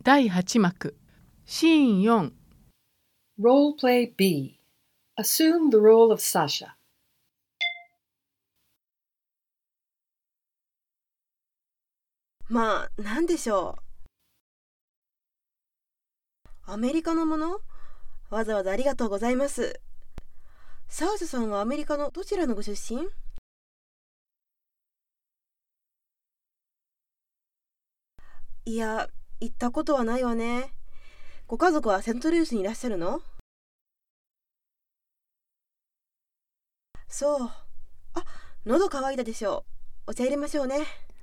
第8幕シーン4 Role Play B. Assume the role of Sasha. まあ、なんでしょう。アメリカのもの？わざわざありがとうございます。サーシャさんはアメリカのどちらのご出身？いや、行ったことはないわね。ご家族はセントルイスにいらっしゃるの？そう。あ、喉乾いたでしょう。お茶入れましょうね。